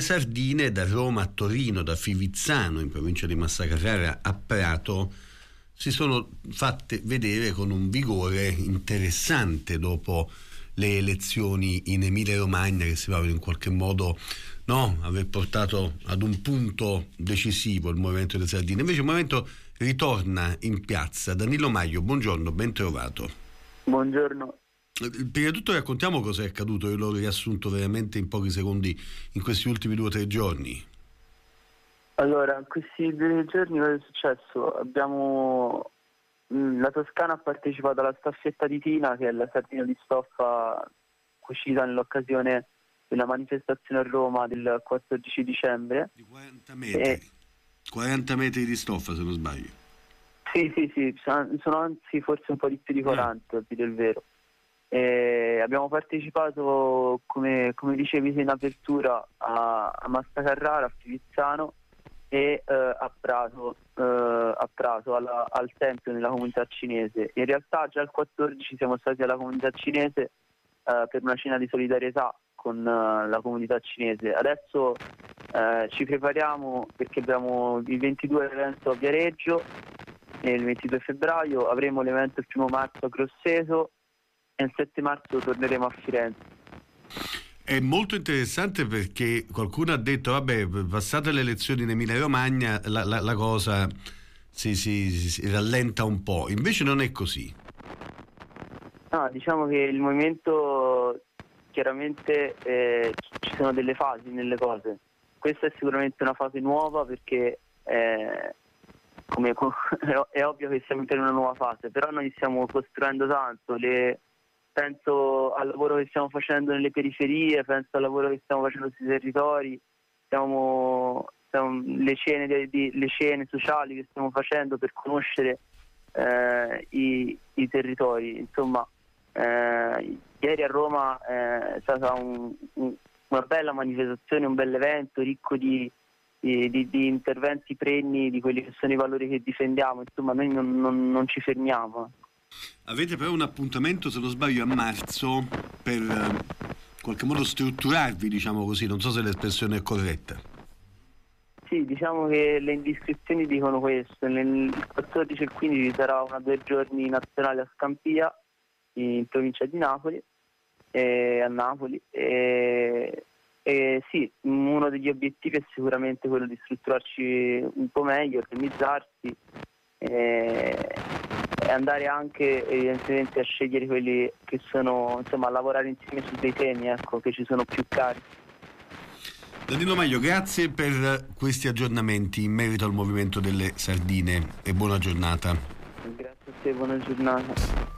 sardine da Roma a Torino, da Fivizzano in provincia di Massa Carrara a Prato si sono fatte vedere con un vigore interessante dopo le elezioni in Emilia-Romagna, che sembrano in qualche modo aver portato ad un punto decisivo il movimento delle sardine. Invece il movimento ritorna in piazza. Danilo Maio, buongiorno, ben trovato. Buongiorno. Prima di tutto raccontiamo cosa è accaduto, io l'ho riassunto veramente in pochi secondi in questi ultimi 2 o 3 giorni. Allora, in questi 2 giorni cosa è successo? La Toscana ha partecipato alla staffetta di Tina, che è la sardina di stoffa cucita nell'occasione della manifestazione a Roma del 14 dicembre. Di 40 metri. 40 metri di stoffa, se non sbaglio. Sì, sono anzi forse un po' di più di 40, a dire il vero. Abbiamo partecipato, come dicevi in apertura, a Massa Carrara, a Fivizzano e a Prato al Tempio nella comunità cinese. In realtà già il 14 siamo stati alla comunità cinese per una cena di solidarietà con la comunità cinese. Adesso ci prepariamo perché abbiamo il 22 l'evento a Viareggio e il 22 febbraio avremo l'evento il 1 marzo a Grosseto e il 7 marzo torneremo a Firenze. È molto interessante perché qualcuno ha detto passate le elezioni in Emilia-Romagna la cosa si rallenta un po', invece non è così. No, diciamo che il movimento chiaramente ci sono delle fasi nelle cose. Questa è sicuramente una fase nuova perché è ovvio che siamo in una nuova fase, però noi stiamo costruendo tanto, penso al lavoro che stiamo facendo nelle periferie, penso al lavoro che stiamo facendo sui territori, le scene sociali che stiamo facendo per conoscere i territori. Insomma, ieri a Roma è stata una bella manifestazione, un bel evento ricco di interventi pregni di quelli che sono i valori che difendiamo. Insomma, noi non ci fermiamo. Avete però un appuntamento, se non sbaglio, a marzo per in qualche modo strutturarvi, diciamo così, non so se l'espressione è corretta. Sì, diciamo che le indiscrezioni dicono questo. Il 14 e il 15 sarà una 2 giorni nazionale a Scampia, in provincia di Napoli, a Napoli. Sì, uno degli obiettivi è sicuramente quello di strutturarci un po' meglio, organizzarsi e andare anche evidentemente a scegliere quelli che sono, insomma, a lavorare insieme su dei temi, che ci sono più cari. Danilo Maio, grazie per questi aggiornamenti in merito al movimento delle sardine e buona giornata. Grazie a te, buona giornata.